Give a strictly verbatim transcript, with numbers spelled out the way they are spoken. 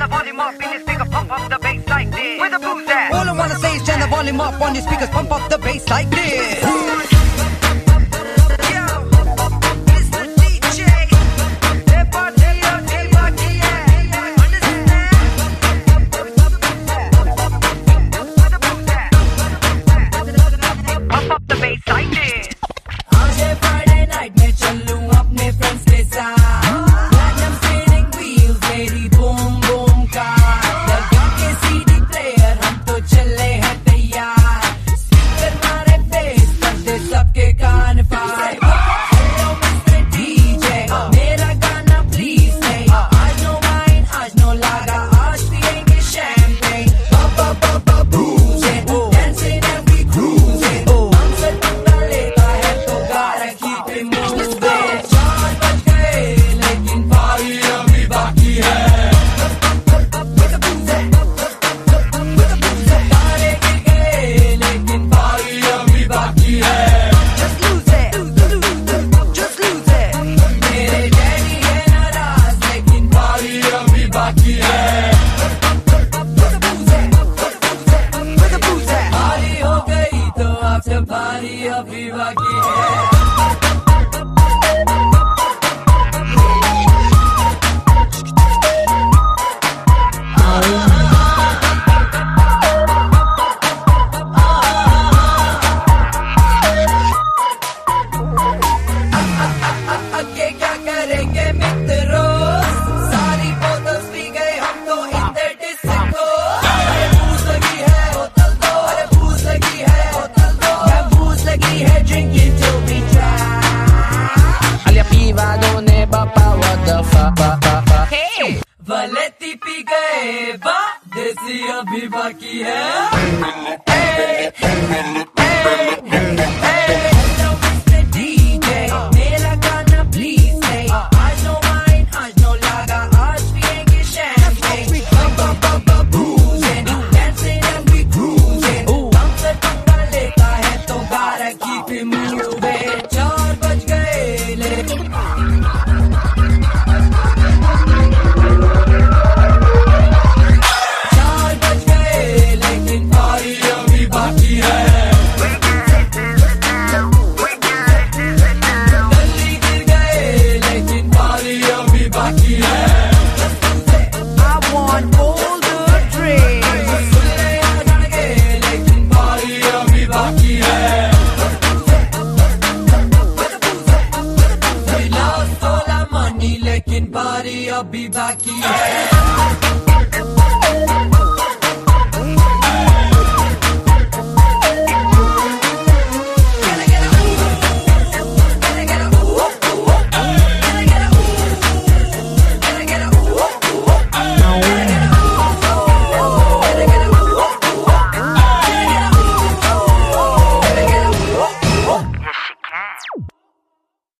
the volume up in your speakers, pump up the bass like this. Where the booze at? All I wanna say is turn the volume up on your speakers, pump up the bass like this. भारी अभी बाकी है। आगे क्या करेंगे मित्रों, सारी बोतल पी गए हम तो इधर डिस्को। अरे भूख लगी है होटल दो, अरे भूख लगी है होटल दो, क्या भूख लगी है drinking till we dry. Alia piva non è bappa, what the fuck. Hey, वलेती पी गए बा, देसी अभी बाकी है। Hey, hey, hey. लेकिन बारी अभी बाकी है।